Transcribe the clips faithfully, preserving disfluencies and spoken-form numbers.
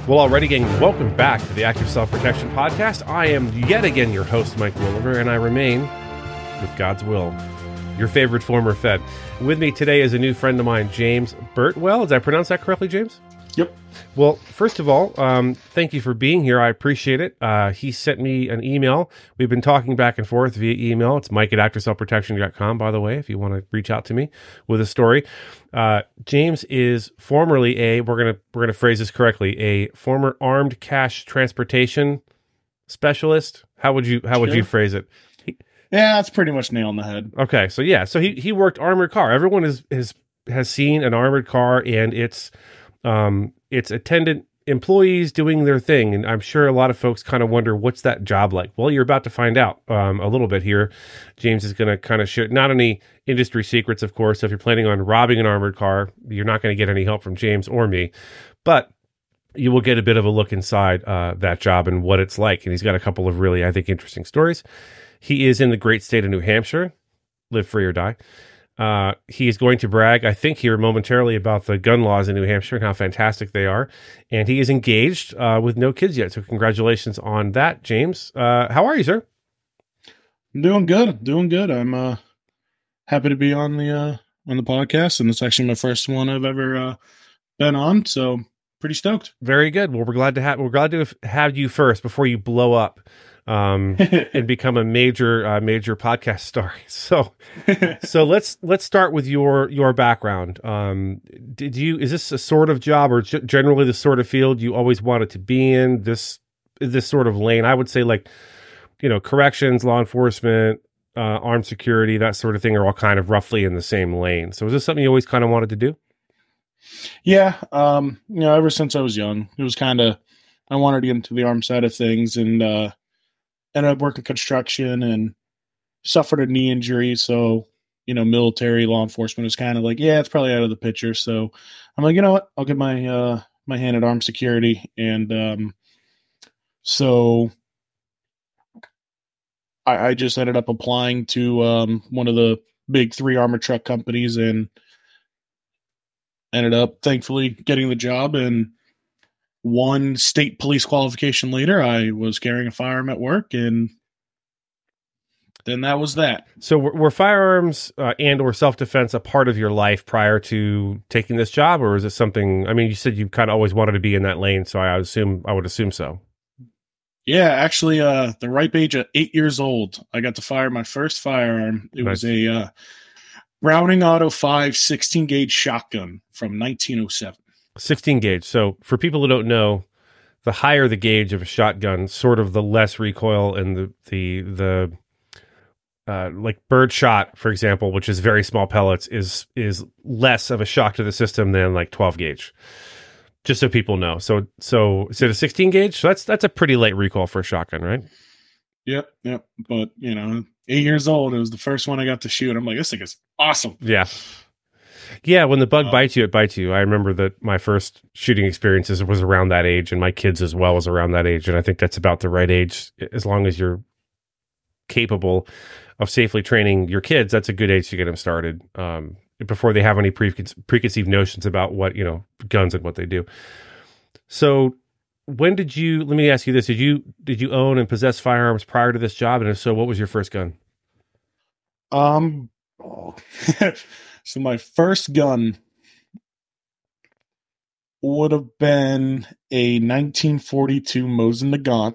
Well, already, gang, welcome back to the Active Self-Protection Podcast. I am yet again your host, Mike Williver, and I remain, with God's will, your favorite former Fed. With me today is a new friend of mine, James Birtwell. Did I pronounce that correctly, James? Yep. Well, first of all, um, thank you for being here. I appreciate it. Uh, he sent me an email. We've been talking back and forth via email. It's Mike at active self protection dot com, by the way, if you want to reach out to me with a story. Uh, James is formerly a, we're going to we're gonna phrase this correctly, a former armed cash transportation specialist. How would you, how would Sure. you phrase it? He, Yeah, that's pretty much nail on the head. okay, so yeah, so he, he worked armored car. Everyone is, is, has seen an armored car and it's, um, it's attendant employees doing their thing. And I'm sure a lot of folks kind of wonder, what's that job like? Well, you're about to find out um, a little bit here. James is going to kind of share, not any industry secrets, of course. So if you're planning on robbing an armored car, you're not going to get any help from James or me, but you will get a bit of a look inside uh, that job and what it's like. And he's got a couple of really, I think, interesting stories. He is in the great state of New Hampshire, live free or die. Uh, he is going to brag, I think, here momentarily about the gun laws in New Hampshire and how fantastic they are. And he is engaged uh, with no kids yet. So congratulations on that, James. Uh, how are you, sir? I'm doing good. Doing good. I'm uh, happy to be on the uh, on the podcast, and it's actually my first one I've ever uh, been on. So pretty stoked. Very good. Well, we're glad to have we're glad to have you first before you blow up um, and become a major uh, major podcast star. So. So let's let's start with your your background. Um, did you is this a sort of job or g- generally the sort of field you always wanted to be in? This this sort of lane, I would say, like you know, corrections, law enforcement, uh, armed security, that sort of thing, are all kind of roughly in the same lane. So is this something you always kind of wanted to do? Yeah. Um, you know, ever since I was young, it was kind of I wanted to get into the armed side of things, and uh, ended up working construction and suffered a knee injury. So, you know, military law enforcement was kind of like, yeah, it's probably out of the picture. So I'm like, you know what, I'll get my, uh, my hand at armed security. And, um, so I, I just ended up applying to, um, one of the big three armored truck companies and ended up thankfully getting the job. And one state police qualification later, I was carrying a firearm at work, and then that was that. So were, were firearms uh, and or self-defense a part of your life prior to taking this job, or is it something, I mean, you said you kind of always wanted to be in that lane, so I assume I would assume so. Yeah, actually, uh, the ripe age of eight years old, I got to fire my first firearm. It nice. was a uh, Browning Auto five sixteen gauge shotgun from nineteen oh seven. sixteen gauge. So for people who don't know, the higher the gauge of a shotgun, sort of the less recoil and the the the Uh, like bird shot, for example, which is very small pellets, is is less of a shock to the system than like twelve gauge. Just so people know. So so is it a sixteen gauge? So that's that's a pretty late recoil for a shotgun, right? Yep, yep. But you know, eight years old, it was the first one I got to shoot. I'm like, this thing is awesome. Yeah. Yeah, when the bug uh, bites you, it bites you. I remember that my first shooting experiences was around that age, and my kids as well was around that age. And I think that's about the right age, as long as you're capable of safely training your kids. That's a good age to get them started um, before they have any pre- preconceived notions about what, you know, guns and what they do. So when did you, let me ask you this, did you, did you own and possess firearms prior to this job? And if so, what was your first gun? Um, so my first gun would have been a nineteen forty-two Mosin Nagant,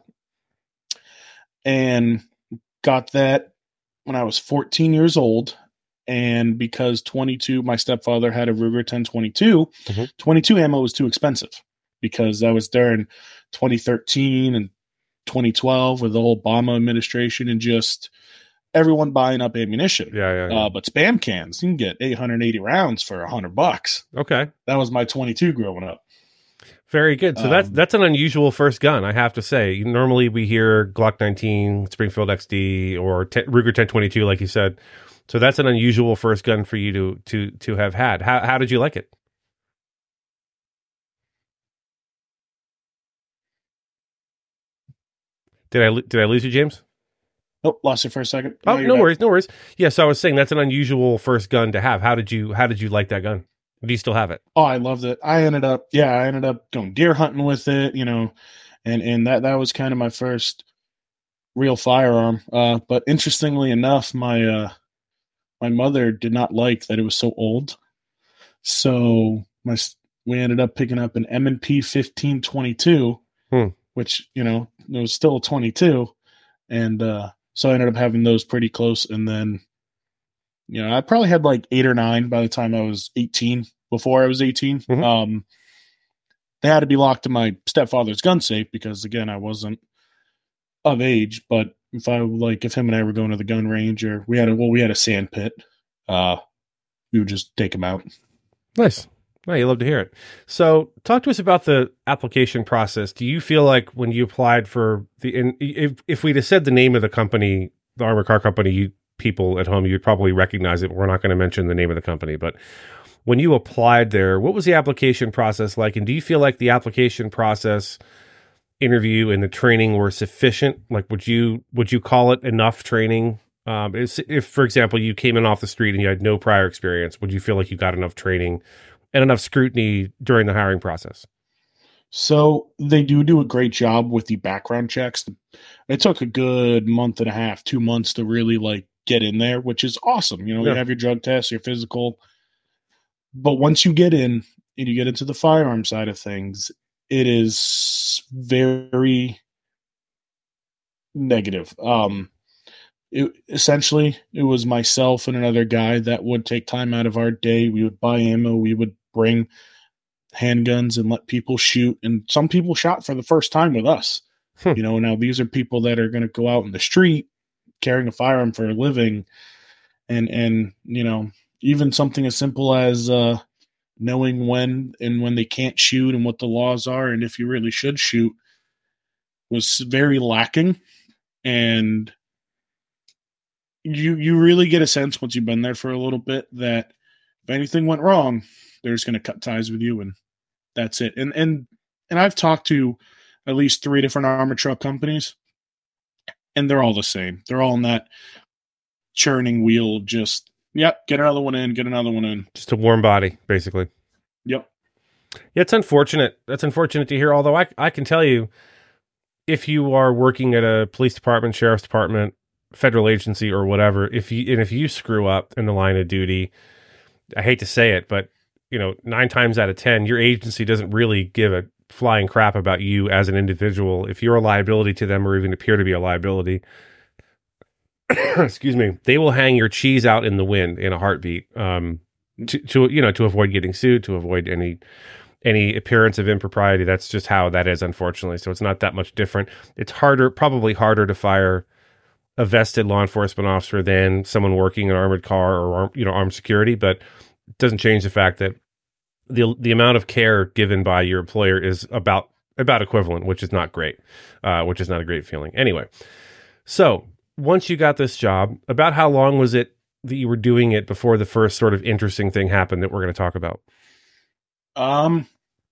and got that when I was fourteen years old. And because twenty-two, my stepfather had a Ruger ten twenty-two, mm-hmm. twenty-two ammo was too expensive, because that was during twenty thirteen and twenty twelve with the whole Obama administration and just everyone buying up ammunition. Yeah, yeah, yeah. Uh, but spam cans, you can get eight hundred eighty rounds for a hundred bucks. Okay. That was my twenty-two growing up. Very good. So um, that's that's an unusual first gun, I have to say. Normally we hear Glock nineteen, Springfield X D, or t- Ruger ten twenty-two, like you said. So that's an unusual first gun for you to to to have had. How how did you like it? Did I did I lose you, James? Oh, lost you for a second. Oh, no, no worries, no worries. Yeah, so I was saying that's an unusual first gun to have. How did you how did you like that gun? Do you still have it? Oh, I loved it. I ended up, yeah, I ended up going deer hunting with it, you know, and and that that was kind of my first real firearm. Uh, but interestingly enough, my uh, my mother did not like that it was so old, so my we ended up picking up an M and P fifteen twenty-two, Hmm. which you know it was still a twenty-two, and uh, so I ended up having those pretty close, and then you know I probably had like eight or nine by the time I was eighteen. Before I was eighteen, Mhm. um, they had to be locked in my stepfather's gun safe because again I wasn't of age. But if I like if him and I were going to the gun range or we had a well we had a sand pit, uh, we would just take them out. Nice. Well, you love to hear it. So, talk to us about the application process. Do you feel like when you applied for the, in, if if we'd have said the name of the company, the armored car company, you people at home, you'd probably recognize it. We're not going to mention the name of the company, but when you applied there, what was the application process like? And do you feel like the application process, interview, and the training were sufficient? Like, would you would you call it enough training? Um, is, if, for example, you came in off the street and you had no prior experience, would you feel like you got enough training and enough scrutiny during the hiring process? So they do do a great job with the background checks. It took a good month and a half, two months to really like get in there, which is awesome. You know, Yeah. you have your drug test, your physical, but once you get in and you get into the firearm side of things, it is very negative. Um, it, essentially, it was myself and another guy that would take time out of our day. We would buy ammo. We would bring handguns and let people shoot. And some people shot for the first time with us. Hmm. You know, now these are people that are going to go out in the street carrying a firearm for a living. And, and, you know, even something as simple as uh, knowing when and when they can't shoot and what the laws are and if you really should shoot was very lacking. And you you really get a sense once you've been there for a little bit that if anything went wrong, they're just going to cut ties with you, and that's it. And and and I've talked to at least three different armored truck companies, and they're all the same. They're all in that churning wheel. Just yep, get another one in, get another one in. Just a warm body, basically. Yep. Yeah, it's unfortunate. That's unfortunate to hear. Although I I can tell you, if you are working at a police department, sheriff's department, federal agency, or whatever, if you and if you screw up in the line of duty, I hate to say it, but you know, nine times out of ten, your agency doesn't really give a flying crap about you as an individual. If you're a liability to them or even appear to be a liability, excuse me, they will hang your cheese out in the wind in a heartbeat. Um, to, to you know, to avoid getting sued, to avoid any any appearance of impropriety. That's just how that is, unfortunately. So it's not that much different. It's harder, probably harder to fire a vested law enforcement officer than someone working an armored car or you know armed security, but it doesn't change the fact that the the amount of care given by your employer is about about equivalent, which is not great, uh, which is not a great feeling. Anyway, so once you got this job, about how long was it that you were doing it before the first sort of interesting thing happened that we're going to talk about? Um,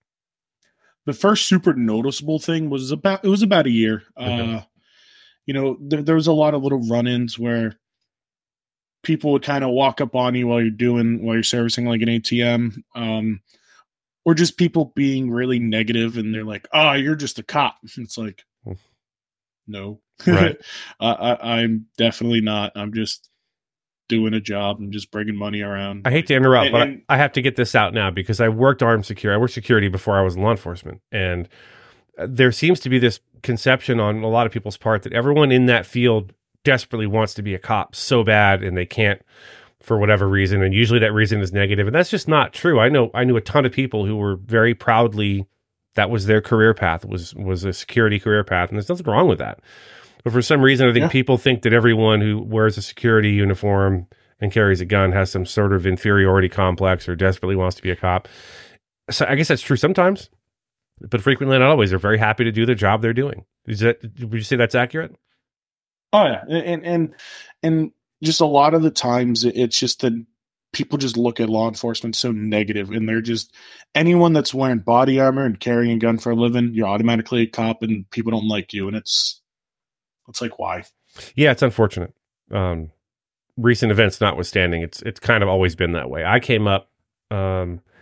the first super noticeable thing was about it was about a year. Okay. Uh, you know, there, there was a lot of little run-ins where people would kind of walk up on you while you're doing while you're servicing like an A T M, um, or just people being really negative and they're like, "Oh, you're just a cop." It's like, no, Right. I, I, I'm definitely not. I'm just doing a job. I'm just bringing money around. I hate to interrupt, And- but and- I, I have to get this out now because I worked armed security. I worked security before I was in law enforcement, and there seems to be this conception on a lot of people's part that everyone in that field desperately wants to be a cop so bad and they can't for whatever reason, and usually that reason is negative, and that's just not true. I know I knew a ton of people who were very proudly that was their career path, was was a security career path, and there's nothing wrong with that. But for some reason, I think Yeah. people think that everyone who wears a security uniform and carries a gun has some sort of inferiority complex or desperately wants to be a cop. So I guess that's true sometimes, but frequently not always. They're very happy to do the job they're doing. Is that, would you say that's accurate? Oh yeah, and and and just a lot of the times it's just that people just look at law enforcement so negative, and they're just anyone that's wearing body armor and carrying a gun for a living, you're automatically a cop, and people don't like you, and it's it's like why? Yeah, it's unfortunate. Um, recent events notwithstanding, it's it's kind of always been that way. I came up um,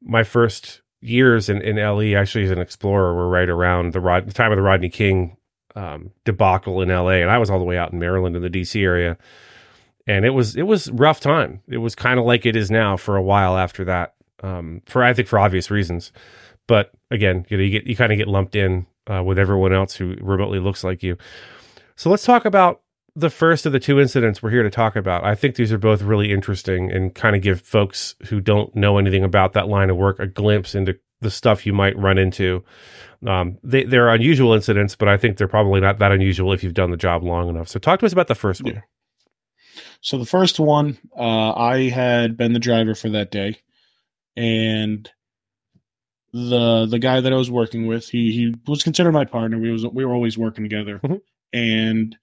my first years in, in L E, actually as an explorer, were right around the, Rod, the time of the Rodney King um, debacle in L A, and I was all the way out in Maryland in the D C area, and it was it was rough time. It was kind of like it is now for a while after that, um, for I think for obvious reasons. But again, you know, you get you kind of get lumped in uh, with everyone else who remotely looks like you. So let's talk about the first of the two incidents we're here to talk about. I think these are both really interesting and kind of give folks who don't know anything about that line of work a glimpse into the stuff you might run into. Um, they, they're unusual incidents, but I think they're probably not that unusual if you've done the job long enough. So talk to us about the first one. Yeah. So the first one, uh, I had been the driver for that day, and the the guy that I was working with, he he was considered my partner. We was we were always working together, mm-hmm. and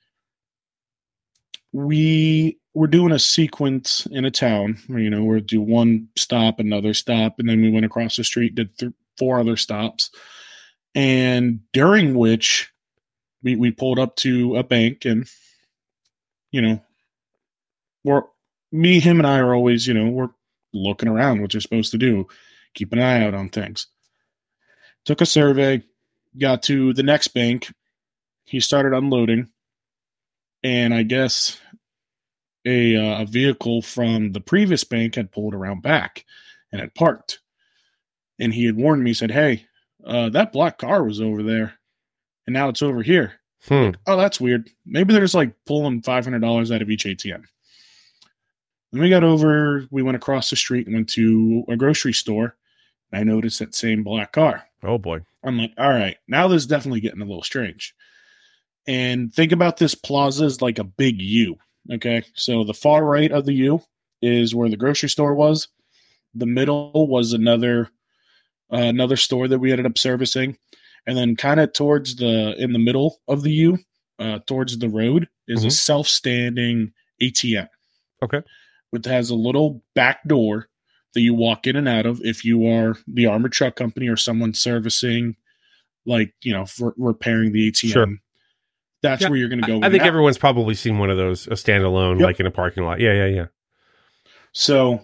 we were doing a sequence in a town where, you know, we'd do one stop, another stop, and then we went across the street, did th- four other stops, and during which we we pulled up to a bank, and you know, we're me, him, and I are always, you know, we're looking around, what you're supposed to do, keep an eye out on things. Took a survey, got to the next bank, he started unloading, and I guess a, uh, a vehicle from the previous bank had pulled around back and had parked. And he had warned me, said, hey, uh, that black car was over there, and now it's over here. Hmm. Like, oh, that's weird. Maybe they're just like pulling five hundred dollars out of each A T M. Then we got over, we went across the street and went to a grocery store, and I noticed that same black car. Oh, boy. I'm like, all right, now this is definitely getting a little strange. And think about this plaza as like a big U, okay? So the far right of the U is where the grocery store was. The middle was another uh, another store that we ended up servicing. And then kind of towards the, in the middle of the U, uh, towards the road, is mm-hmm. a self-standing A T M. Okay. Which has a little back door that you walk in and out of if you are the armored truck company or someone servicing, like, you know, for repairing the A T M. Sure. That's yeah, where you're going to go. I, I think everyone's probably seen one of those, a standalone, yep. like in a parking lot. Yeah, yeah, yeah. So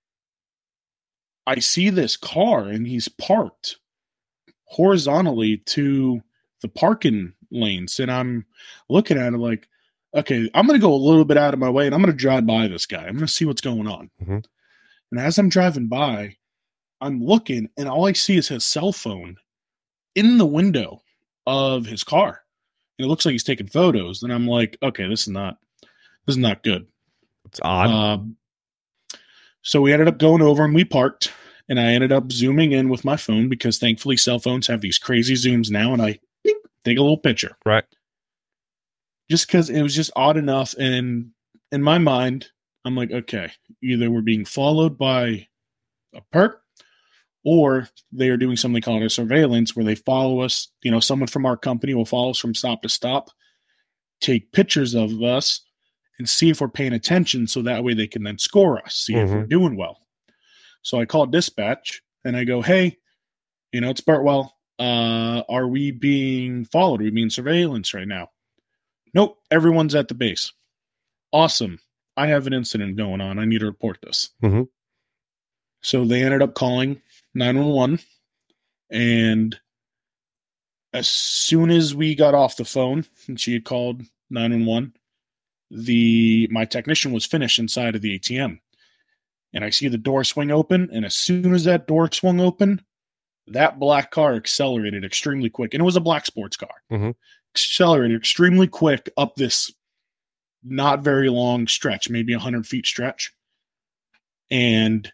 I see this car, and he's parked horizontally to the parking lanes. And I'm looking at it like, okay, I'm going to go a little bit out of my way, and I'm going to drive by this guy. I'm going to see what's going on. Mm-hmm. And as I'm driving by, I'm looking, and all I see is his cell phone in the window of his car. And it looks like he's taking photos. And I'm like, okay, this is not, this is not good. It's odd. Um, so we ended up going over, and we parked, and I ended up zooming in with my phone because thankfully cell phones have these crazy zooms now, and I bing, take a little picture. Right. Just because it was just odd enough. And in my mind, I'm like, okay, either we're being followed by a perp, or they are doing something called a surveillance where they follow us. You know, someone from our company will follow us from stop to stop, take pictures of us, and see if we're paying attention, so that way they can then score us, see mm-hmm. if we're doing well. So I called dispatch, and I go, hey, you know, it's Bartwell. Uh, are we being followed? Are we being surveillance right now? Nope, everyone's at the base. Awesome. I have an incident going on. I need to report this. Mm-hmm. So they ended up calling nine one one, and as soon as we got off the phone and she had called nine one one, the my technician was finished inside of the A T M. And I see the door swing open, and as soon as that door swung open, that black car accelerated extremely quick. And it was a black sports car. Mm-hmm. Accelerated extremely quick up this not very long stretch, maybe a hundred feet stretch. And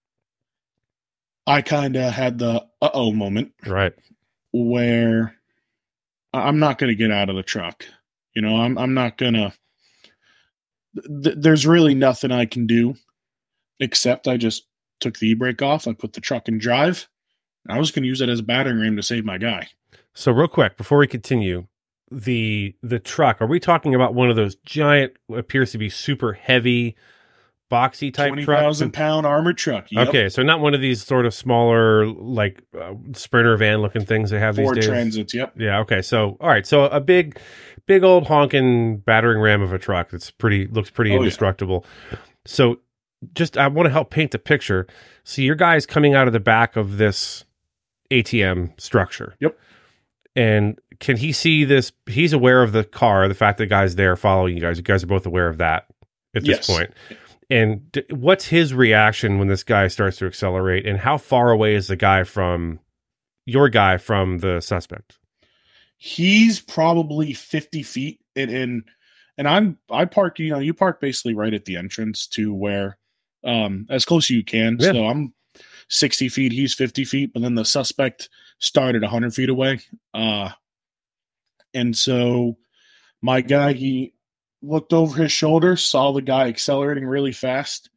I kind of had the uh-oh moment. Right. Where I'm not going to get out of the truck. You know, I'm, I'm not going to, th- there's really nothing I can do except I just took the e-brake off. I put the truck in drive. I was going to use it as a battering ram to save my guy. So real quick, before we continue, the the truck, are we talking about one of those giant, appears to be super heavy, boxy type twenty trucks? twenty thousand pound armored truck. Yep. Okay, so not one of these sort of smaller, like uh, Sprinter van looking things they have Ford these days? Transits, yep. Yeah, okay. So, all right. So a big, big old honking battering ram of a truck that's pretty, looks pretty oh, indestructible. Yeah. So just I want to help paint the picture. So your guy's coming out of the back of this A T M structure. Yep. And can he see this? He's aware of the car, the fact that the guy's there following you guys. You guys are both aware of that at this Yes. point. And d- what's his reaction when this guy starts to accelerate? And how far away is the guy from your guy from the suspect? He's probably fifty feet, and and, and I'm I park. You know, you park basically right at the entrance to where, um, as close as you can. Yeah. So I'm sixty feet. He's fifty feet, but then the suspect started one hundred feet away. Uh, and so my guy, he looked over his shoulder, saw the guy accelerating really fast,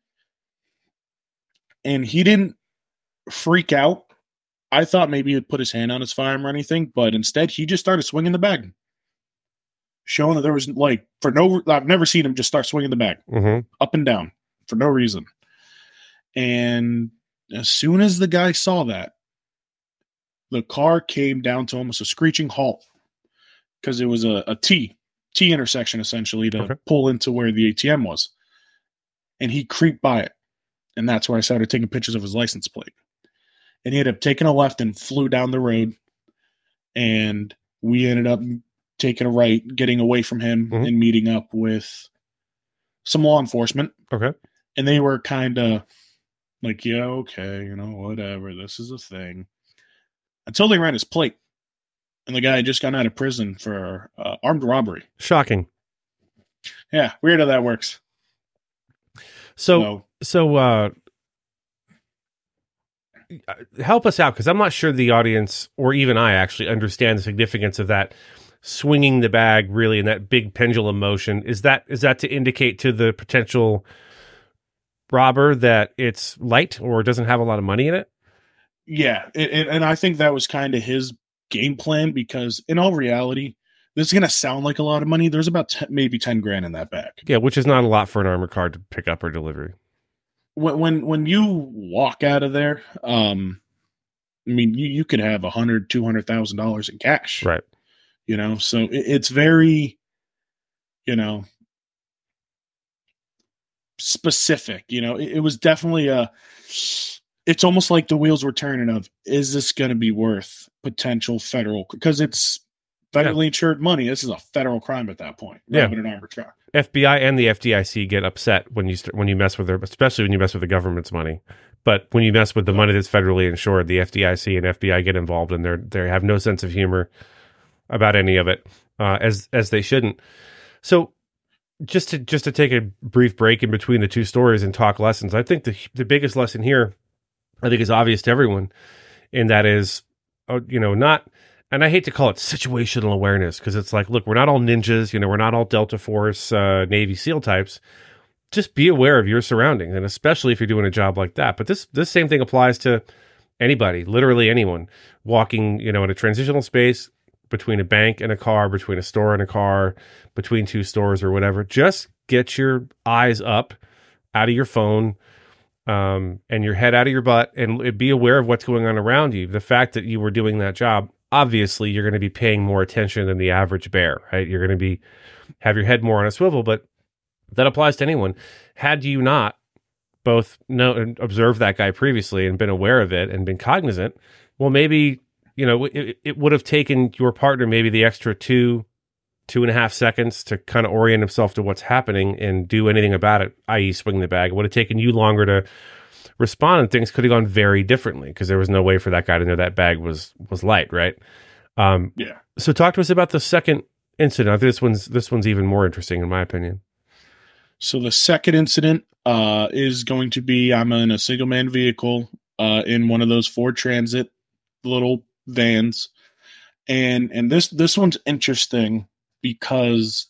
and he didn't freak out. I thought maybe he'd put his hand on his firearm or anything, but instead he just started swinging the bag, showing that there was like for no. I've never seen him just start swinging the bag Mm-hmm. up and down for no reason. And as soon as the guy saw that, the car came down to almost a screeching halt because it was a, a T T intersection essentially to Okay. pull into where the A T M was, and he creeped by it, and that's where I started taking pictures of his license plate. And he ended up taking a left and flew down the road. And we ended up taking a right, getting away from him Mhm. and meeting up with some law enforcement. Okay. And they were kind of like, yeah, okay, you know, whatever. This is a thing. Until they ran his plate. And the guy had just gotten out of prison for uh, armed robbery. Shocking. Yeah, weird how that works. So, So, so, uh, help us out, because I'm not sure the audience or even I actually understand the significance of that swinging the bag really in that big pendulum motion. Is that is that to indicate to the potential robber that it's light or doesn't have a lot of money in it? yeah, it, it, and I think that was kind of his game plan because in all reality, this is going to sound like a lot of money. There's about ten, maybe ten grand in that bag. Yeah, which is not a lot for an armored car to pick up or delivery. When when, when you walk out of there, um, I mean, you, you could have a hundred, two hundred thousand dollars in cash, Right. you know. So it, it's very, you know, specific. You know, it, it was definitely a. It's almost like the wheels were turning. Of is this going to be worth potential federal? Because it's federally insured money. This is a federal crime at that point. Yeah. Rather than an armored truck. F B I and the F D I C get upset when you start, when you mess with their, especially when you mess with the government's money. But when you mess with the money that's federally insured, the F D I C and F B I get involved, and they they have no sense of humor about any of it, uh, as as they shouldn't. So, just to just to take a brief break in between the two stories and talk lessons, I think the the biggest lesson here, I think, is obvious to everyone, and that is, uh, you know, not. And I hate to call it situational awareness because it's like, look, we're not all ninjas, you know, we're not all Delta Force, uh, Navy SEAL types. Just be aware of your surroundings, and especially if you're doing a job like that. But this this same thing applies to anybody, literally anyone walking, you know, in a transitional space between a bank and a car, between a store and a car, between two stores or whatever. Just get your eyes up out of your phone, um, and your head out of your butt, and be aware of what's going on around you. The fact that you were doing that job, obviously you're going to be paying more attention than the average bear, right? You're going to be have your head more on a swivel, but that applies to anyone. Had you not both know and observed that guy previously and been aware of it and been cognizant, well, maybe, you know, it, it would have taken your partner maybe the extra two, two and a half seconds to kind of orient himself to what's happening and do anything about it, that is swing the bag. It would have taken you longer to respond, and things could have gone very differently because there was no way for that guy to know that bag was was light, right? Um, Yeah. so talk to us about the second incident. I think this one's this one's even more interesting in my opinion. So the second incident uh, is going to be I'm in a single man vehicle uh, in one of those Ford Transit little vans, and and this this one's interesting because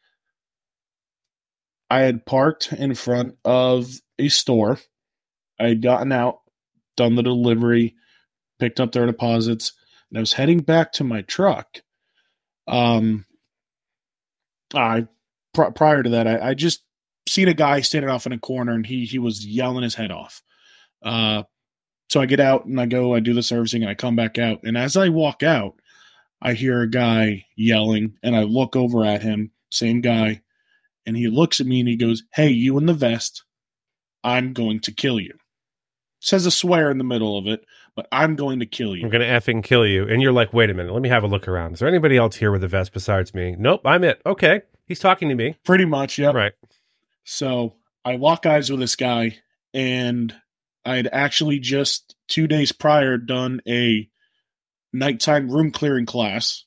I had parked in front of a store. I had gotten out, done the delivery, picked up their deposits, and I was heading back to my truck. Um, I pr- prior to that, I, I just seen a guy standing off in a corner, and he he was yelling his head off. Uh, so I get out and I go, I do the servicing, and I come back out. And as I walk out, I hear a guy yelling, and I look over at him, same guy, and he looks at me and he goes, "Hey, you in the vest? I'm going to kill you. Says a swear in the middle of it, but I'm going to kill you. I'm going to effing kill you. And you're like, wait a minute, let me have a look around. Is there anybody else here with a vest besides me? Nope, I'm it. Okay. He's talking to me. Pretty much, yep. Right. So I lock eyes with this guy, and I'd actually just two days prior done a nighttime room clearing class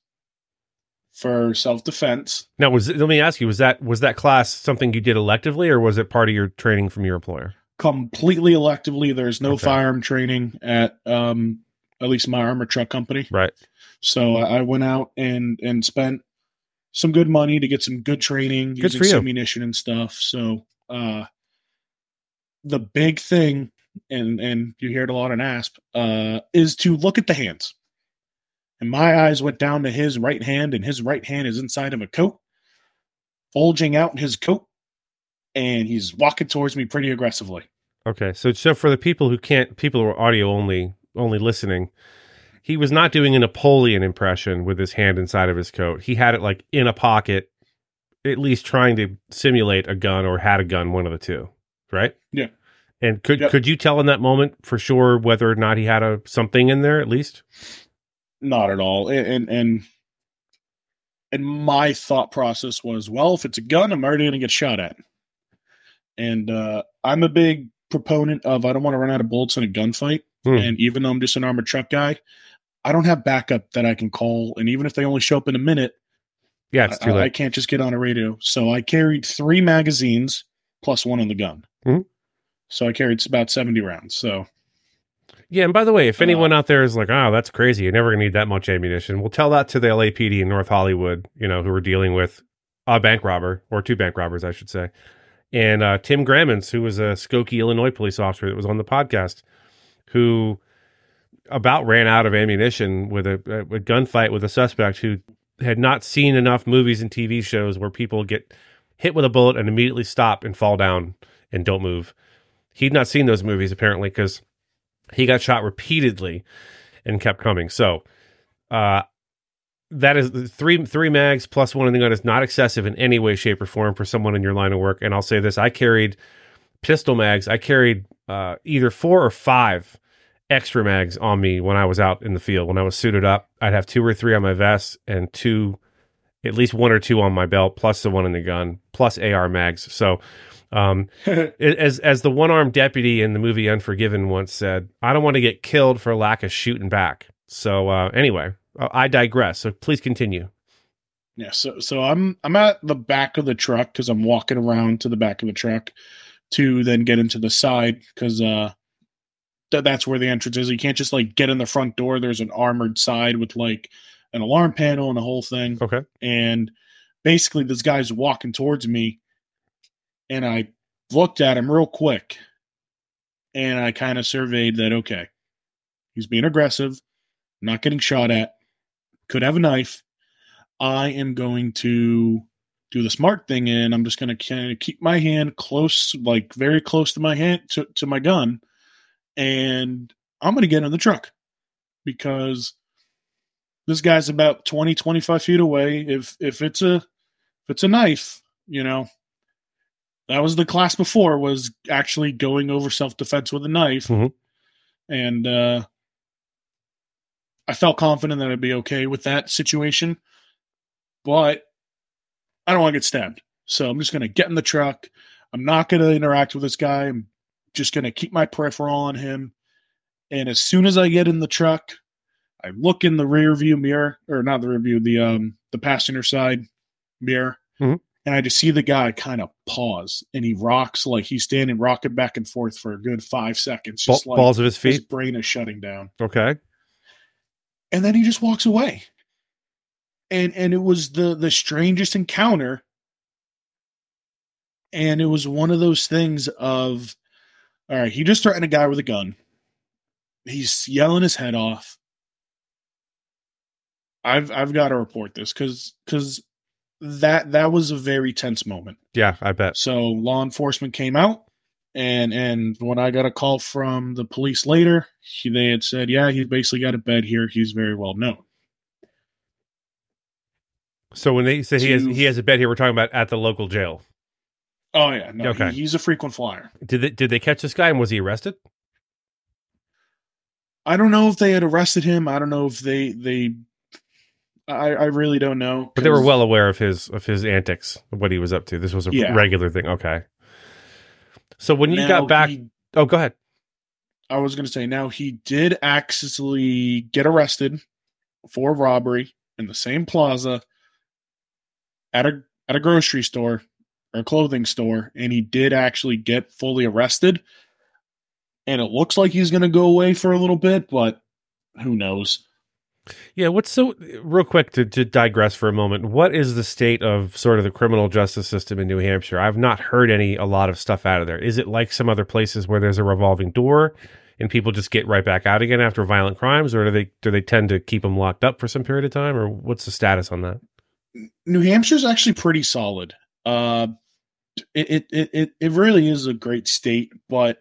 for self-defense. Now, was let me ask you, was that was that class something you did electively, or was it part of your training from your employer? Completely electively. There's no Okay. firearm training at um, at least my armor truck company. Right. So I went out and and spent some good money to get some good training Good using for you. ammunition and stuff. So uh, the big thing, and and you hear it a lot in A S P, uh, is to look at the hands. And my eyes went down to his right hand, and his right hand is inside of a coat, bulging out in his coat, and he's walking towards me pretty aggressively. Okay. So so for the people who can't, people who are audio only only listening, he was not doing a Napoleon impression with his hand inside of his coat. He had it like in a pocket, at least trying to simulate a gun or had a gun, one of the two, right? Yeah. And could Yep. could you tell in that moment for sure whether or not he had a something in there at least? Not at all. And, and and and my thought process was, well, if it's a gun, I'm already going to get shot at. And uh, I'm a big proponent of I don't want to run out of bullets in a gunfight. Hmm. And even though I'm just an armored truck guy, I don't have backup that I can call. And even if they only show up in a minute, Yeah, it's too I, I late. can't just get on a radio. So I carried three magazines plus one on the gun. Hmm. So I carried about seventy rounds. So Yeah, and by the way, if anyone Uh, out there is like, "Oh, that's crazy. You're never going to need that much ammunition," we'll tell that to the L A P D in North Hollywood, you know, who are dealing with a bank robber, or two bank robbers, I should say. And uh, Tim Grammons, who was a Skokie, Illinois police officer that was on the podcast, who about ran out of ammunition with a, a gunfight with a suspect who had not seen enough movies and T V shows where people get hit with a bullet and immediately stop and fall down and don't move. He'd not seen those movies apparently because he got shot repeatedly and kept coming. So uh, that is three three mags plus one in the gun is not excessive in any way, shape, or form for someone in your line of work. And I'll say this: I carried pistol mags. I carried uh, either four or five extra mags on me when I was out in the field. When I was suited up, I'd have two or three on my vest and two, at least one or two on my belt, plus the one in the gun, plus A R mags. So. Um, as as the one-armed deputy in the movie Unforgiven once said, I don't want to get killed for lack of shooting back. So uh, anyway, I digress. So please continue. yeah, so so I'm I'm at the back of the truck because I'm walking around to the back of the truck to then get into the side because uh, th- that's where the entrance is. You can't just like get in the front door. There's an armored side with like an alarm panel and the whole thing. Okay. And basically, this guy's walking towards me. And I looked at him real quick, and I kind of surveyed that, okay, he's being aggressive, not getting shot at, could have a knife. I am going to do the smart thing, and I'm just going to kind of keep my hand close, like very close to my hand, to, to my gun, and I'm going to get in the truck because this guy's about twenty, twenty-five feet away. If if it's a if it's a knife, you know, that was the class before, was actually going over self-defense with a knife. Mhm. And uh, I felt confident that I'd be okay with that situation. But I don't want to get stabbed. So I'm just going to get in the truck. I'm not going to interact with this guy. I'm just going to keep my peripheral on him. And as soon as I get in the truck, I look in the rear view mirror, or not the rear view, the, um, the passenger side mirror. Mhm. And I just see the guy kind of pause, and he rocks like he's standing rocking back and forth for a good five seconds. Just Ball, like balls of his his feet. brain is shutting down. Okay. And then he just walks away. And and it was the the strangest encounter. And it was one of those things of, all right, he just threatened a guy with a gun. He's yelling his head off. I've I've got to report this because because that that was a very tense moment. Yeah, I bet. So law enforcement came out, and and when I got a call from the police later, he, they had said, yeah, he's basically got a bed here. He's very well known. So when they say he has To- he has a bed here, we're talking about at the local jail. Oh yeah, no, Okay. he, he's a frequent flyer. Did they, did they catch this guy and was he arrested? I don't know if they had arrested him. I don't know if they they. I, I really don't know. But they were 'cause- well aware of his of his antics, of what he was up to. This was a Yeah. regular thing. Okay. So when you Now got back, he- oh, go ahead. I was going to say, now he did actually get arrested for robbery in the same plaza at a at a grocery store or a clothing store, and he did actually get fully arrested. And it looks like he's going to go away for a little bit, but who knows? Yeah, what's so real quick to, to digress for a moment? What is the state of sort of the criminal justice system in New Hampshire? I've not heard any a lot of stuff out of there. Is it like some other places where there's a revolving door and people just get right back out again after violent crimes, or do they do they tend to keep them locked up for some period of time, or what's the status on that? New Hampshire's actually pretty solid. Uh, it, it it it really is a great state, but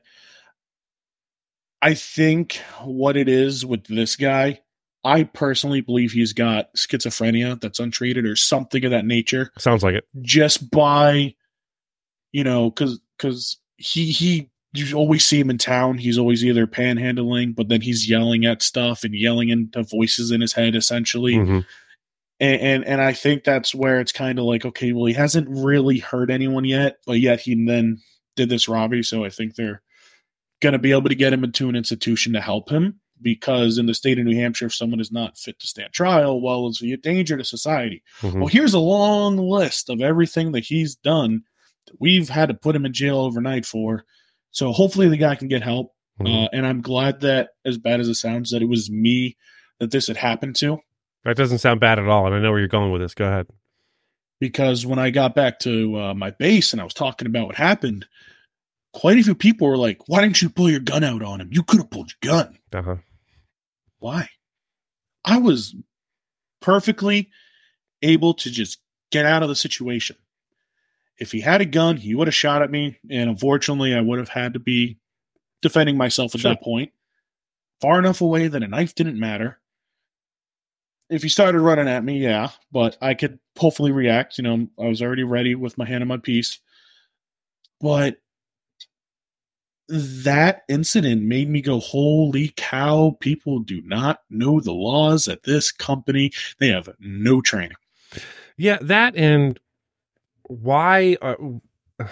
I think what it is with this guy, I personally believe he's got schizophrenia that's untreated or something of that nature. Sounds like it. Just by, you know, because because he he you always see him in town. He's always either panhandling, but then he's yelling at stuff and yelling into voices in his head, essentially. Mm-hmm. And, and and I think that's where it's kind of like, okay, well, he hasn't really hurt anyone yet, but yet he then did this robbery. So I think they're going to be able to get him into an institution to help him, because in the state of New Hampshire, if someone is not fit to stand trial, well, is he a danger to society? Mm-hmm. Well, here's a long list of everything that he's done that we've had to put him in jail overnight for. So hopefully the guy can get help. Mm-hmm. Uh, and I'm glad that, as bad as it sounds, that it was me that this had happened to. That doesn't sound bad at all, and I know where you're going with this. Go ahead. Because when I got back to uh, my base and I was talking about what happened, quite a few people were like, why didn't you pull your gun out on him? You could have pulled your gun. Uh-huh. Why? I was perfectly able to just get out of the situation. If he had a gun, he would have shot at me, and unfortunately, I would have had to be defending myself at Sure. that point. Far enough away that a knife didn't matter. If he started running at me, yeah, but I could hopefully react. You know, I was already ready with my hand on my piece. But that incident made me go, holy cow, people do not know the laws at this company. They have no training. Yeah, that and why uh,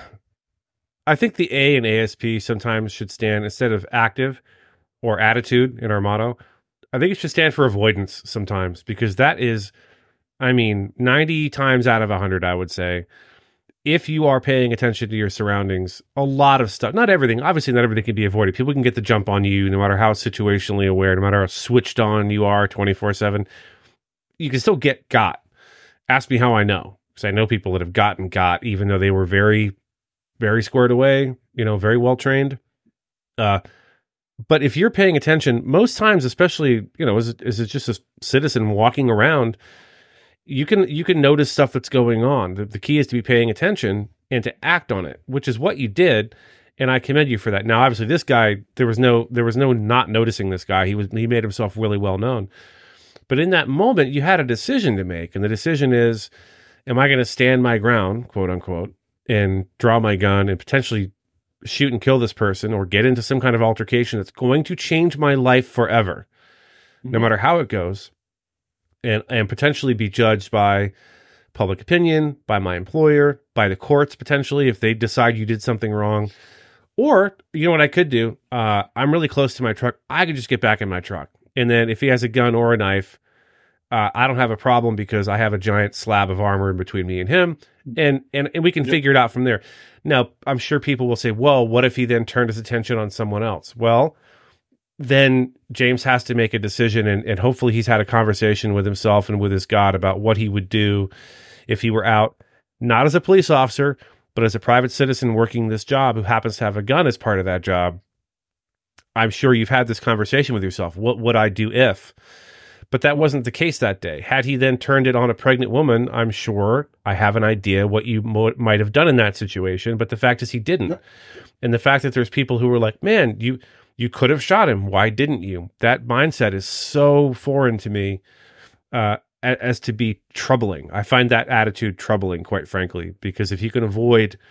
I think the A in A S P sometimes should stand, instead of active or attitude in our motto, I think it should stand for avoidance sometimes, because that is, I mean, ninety times out of one hundred, I would say, if you are paying attention to your surroundings, a lot of stuff, not everything, obviously not everything can be avoided. People can get the jump on you, no matter how situationally aware, no matter how switched on you are twenty-four seven, you can still get got. Ask me how I know, because I know people that have gotten got, even though they were very, very squared away, you know, very well trained. Uh, but if you're paying attention, most times, especially, you know, as, as it's just a citizen walking around, you can you can notice stuff that's going on. The, the key is to be paying attention and to act on it, which is what you did, and I commend you for that. Now, obviously, this guy, there was no there was no not noticing this guy. He was he made himself really well known. But in that moment, you had a decision to make, and the decision is, am I going to stand my ground, quote unquote, and draw my gun and potentially shoot and kill this person, or get into some kind of altercation that's going to change my life forever, no matter how it goes, and and potentially be judged by public opinion, by my employer, by the courts, potentially, if they decide you did something wrong. Or, you know what I could do? Uh, I'm really close to my truck. I could just get back in my truck. And then if he has a gun or a knife, uh, I don't have a problem, because I have a giant slab of armor in between me and him. And, and, and we can Yep. figure it out from there. Now, I'm sure people will say, well, what if he then turned his attention on someone else? Well, then James has to make a decision, and, and hopefully he's had a conversation with himself and with his God about what he would do if he were out, not as a police officer, but as a private citizen working this job who happens to have a gun as part of that job. I'm sure you've had this conversation with yourself. What would I do if? But that wasn't the case that day. Had he then turned it on a pregnant woman, I'm sure I have an idea what you mo- might have done in that situation. But the fact is he didn't. Yeah. And the fact that there's people who were like, man, you you could have shot him. Why didn't you? That mindset is so foreign to me uh, as to be troubling. I find that attitude troubling, quite frankly, because if you can avoid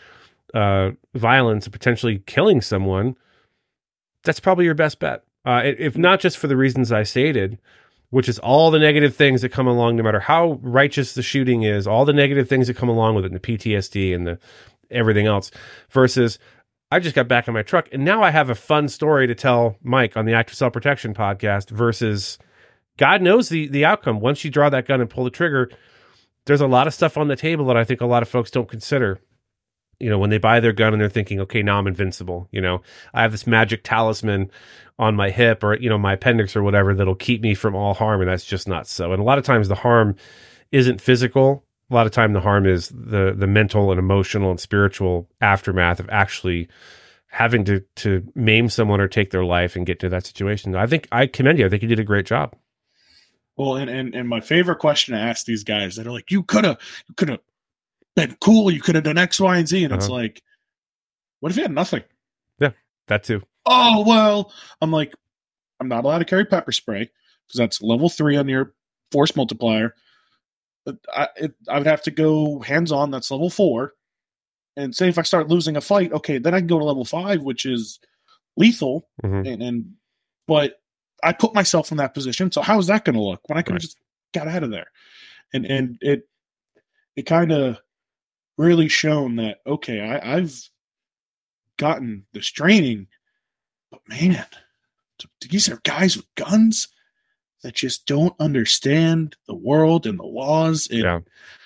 uh, violence and potentially killing someone, that's probably your best bet. Uh, if not just for the reasons I stated, which is all the negative things that come along, no matter how righteous the shooting is, all the negative things that come along with it, and the P T S D and the everything else, versus I just got back in my truck and now I have a fun story to tell Mike on the Active Self Protection podcast, versus God knows the the outcome. Once you draw that gun and pull the trigger, there's a lot of stuff on the table that I think a lot of folks don't consider. You know, when they buy their gun and they're thinking, okay, now I'm invincible. You know, I have this magic talisman on my hip or, you know, my appendix or whatever that'll keep me from all harm. And that's just not so. And a lot of times the harm isn't physical. A lot of time the harm is the the mental and emotional and spiritual aftermath of actually having to to maim someone or take their life and get to that situation. I think I commend you. I think you did a great job. Well, and, and, and my favorite question to ask these guys that are like, you could have, you could have been cool. You could have done X, Y, and Z. And uh-huh. It's like, what if you had nothing? Yeah, that too. Oh, well, I'm like, I'm not allowed to carry pepper spray because that's level three on your force multiplier. But I, it, I would have to go hands on. That's level four. And say if I start losing a fight, okay, then I can go to level five, which is lethal. Mm-hmm. And, and but I put myself in that position. So how is that going to look when I could have right. just got out of there? And and it it kind of really shown that, okay, I, I've gotten this training, but man, these are guys with guns that just don't understand the world and the laws. It, yeah.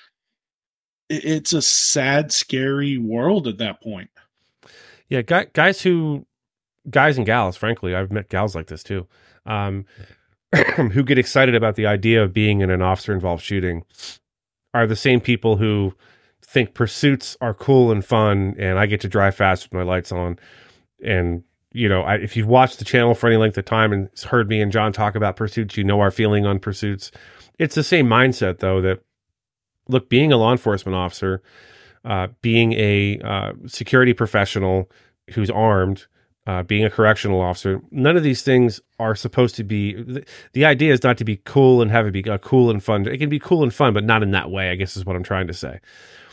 it, it's a sad, scary world at that point. Yeah, guy, guys who, guys and gals, frankly, I've met gals like this too, um, who get excited about the idea of being in an officer-involved shooting are the same people who think pursuits are cool and fun, and I get to drive fast with my lights on. And, you know, I, if you've watched the channel for any length of time and heard me and John talk about pursuits, you know our feeling on pursuits. It's the same mindset, though, that, look, being a law enforcement officer, uh, being a uh, security professional who's armed, uh, being a correctional officer, none of these things are supposed to be, the, the idea is not to be cool and have it be uh, cool and fun. It can be cool and fun, but not in that way, I guess is what I'm trying to say.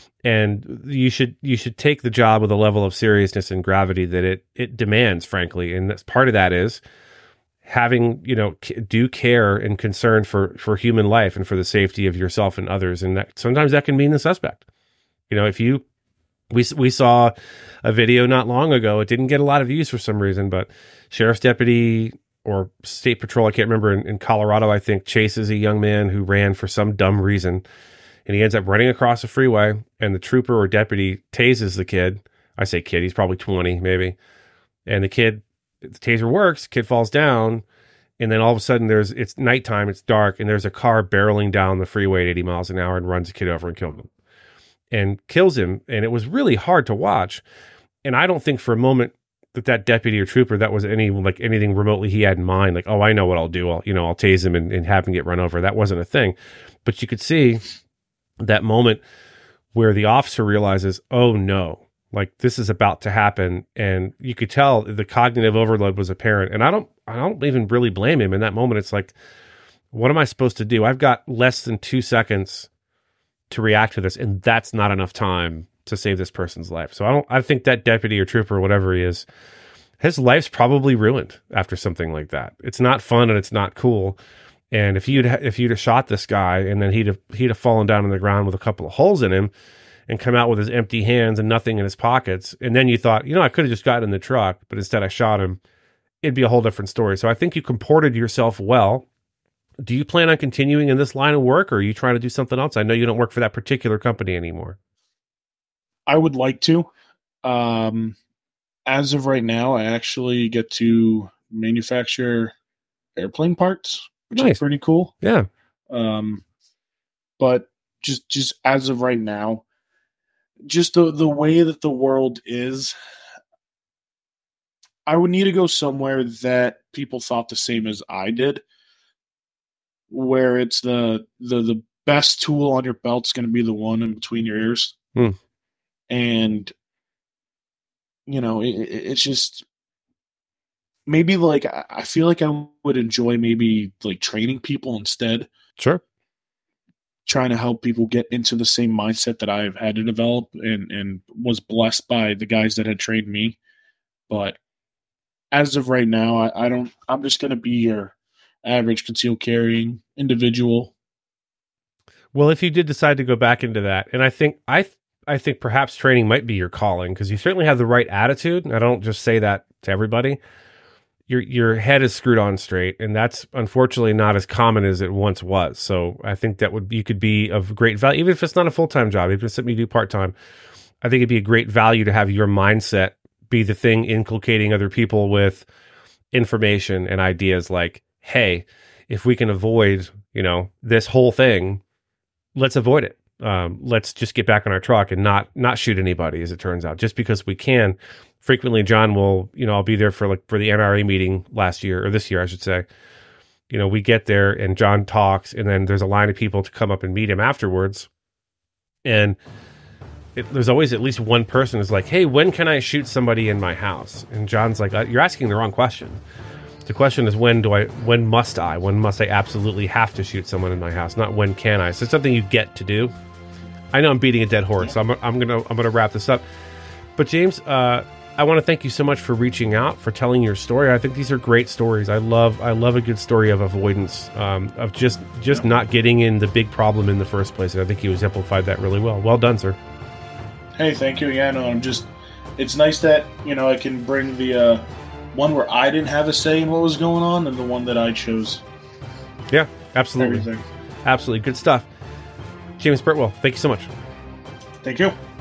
And you should you should take the job with a level of seriousness and gravity that it it demands, frankly. And that's part of that is having, you know, due care and concern for for human life and for the safety of yourself and others. And that sometimes that can mean the suspect. You know, if you we we saw a video not long ago, it didn't get a lot of views for some reason, but sheriff's deputy or state patrol, I can't remember, in, in Colorado, I think, chases a young man who ran for some dumb reason. And he ends up running across the freeway, and the trooper or deputy tases the kid. I say kid, he's probably twenty, maybe. And the kid, the taser works, kid falls down, and then all of a sudden there's it's nighttime, it's dark, and there's a car barreling down the freeway at eighty miles an hour and runs the kid over and kills him. And kills him, and it was really hard to watch. And I don't think for a moment that that deputy or trooper, that was any like anything remotely he had in mind. Like, oh, I know what I'll do. I'll, you know, I'll tase him and, and have him get run over. That wasn't a thing. But you could see that moment where the officer realizes, oh no, like this is about to happen. And you could tell the cognitive overload was apparent. And I don't, I don't even really blame him in that moment. It's like, what am I supposed to do? I've got less than two seconds to react to this. And that's not enough time to save this person's life. So I don't, I think that deputy or trooper, or whatever he is, his life's probably ruined after something like that. It's not fun and it's not cool. And if you'd if you'd have shot this guy and then he'd have he'd have fallen down on the ground with a couple of holes in him and come out with his empty hands and nothing in his pockets, and then you thought, you know, I could have just gotten in the truck, but instead I shot him, it'd be a whole different story. So I think you comported yourself well. Do you plan on continuing in this line of work, or are you trying to do something else? I know you don't work for that particular company anymore. I would like to. Um, as of right now, I actually get to manufacture airplane parts, which nice. Is pretty cool. Yeah. Um, but just just as of right now, just the the way that the world is, I would need to go somewhere that people thought the same as I did, where it's the the the best tool on your belt's going to be the one in between your ears, hmm. and you know it, it's just. Maybe like I feel like I would enjoy maybe like training people instead. Sure. trying to help people get into the same mindset that I've had to develop, and, and was blessed by the guys that had trained me. But as of right now, I, I don't, I'm just going to be your average concealed carrying individual. Well, if you did decide to go back into that, and I think, I, I think perhaps training might be your calling, because you certainly have the right attitude. I don't just say that to everybody. Your your head is screwed on straight, and that's unfortunately not as common as it once was. So I think that would you could be of great value, even if it's not a full time job, even if it's something you do part time. I think it'd be a great value to have your mindset be the thing inculcating other people with information and ideas like, hey, if we can avoid, you know, this whole thing, let's avoid it. Um, let's just get back on our truck and not not shoot anybody, as it turns out, just because we can. Frequently, John will, you know, I'll be there for like for the N R A meeting last year, or this year, I should say. You know, we get there and John talks, and then there's a line of people to come up and meet him afterwards. And it, there's always at least one person who's like, hey, when can I shoot somebody in my house? And John's like, uh, you're asking the wrong question. The question is, when do I, when must I, when must I absolutely have to shoot someone in my house? Not when can I. So it's something you get to do. I know I'm beating a dead horse, so I'm, I'm going to, I'm going to wrap this up. But James, uh, I want to thank you so much for reaching out, for telling your story. I think these are great stories. I love, I love a good story of avoidance, um, of just, just not getting in the big problem in the first place. And I think you exemplified that really well. Well done, sir. Hey, thank you. Yeah, no, I'm just, it's nice that, you know, I can bring the uh, one where I didn't have a say in what was going on, and the one that I chose. Yeah, absolutely. Everything. Absolutely. Good stuff. James Birtwell, thank you so much. Thank you.